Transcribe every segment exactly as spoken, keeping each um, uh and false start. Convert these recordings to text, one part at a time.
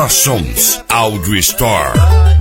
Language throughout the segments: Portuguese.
ProSons Audio Store.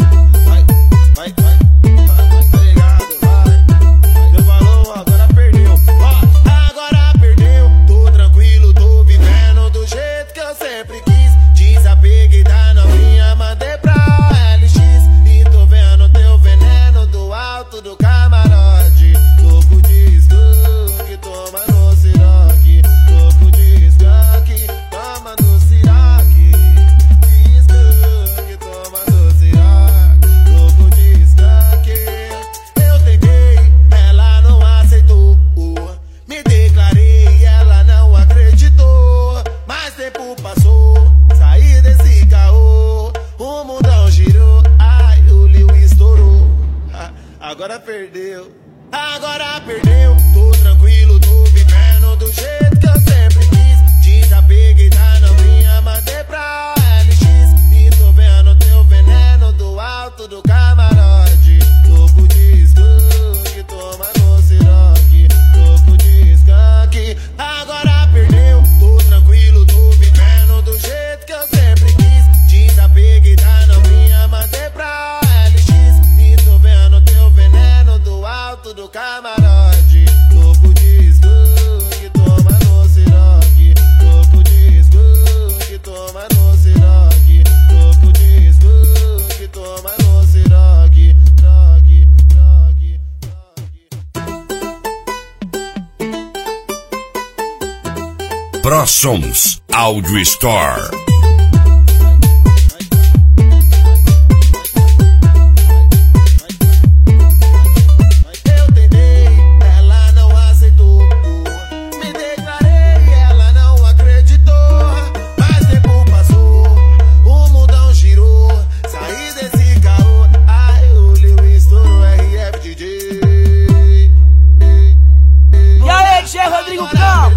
Agora perdeu, agora perdeu. Tô tranquilo, tô vivendo do jeito que eu sempre quis. Desapeguei da novinha, mandei pra L X. E tô vendo teu veneno do alto do camarote. Louco de skunk, toma no siroque. Louco de skunk, agora perdeu. Tô tranquilo, tô vivendo do jeito que eu sempre quis. Desapeguei da novinha, mandei pra L X. E tô vendo teu veneno do alto do camarote. Louco de skunk, toma no siroque. Louco de skunk, toma no siroque. Louco de skunk, toma no siroque. Roque, roque, roque. ProSons Audio Store. Rodrigo Cal.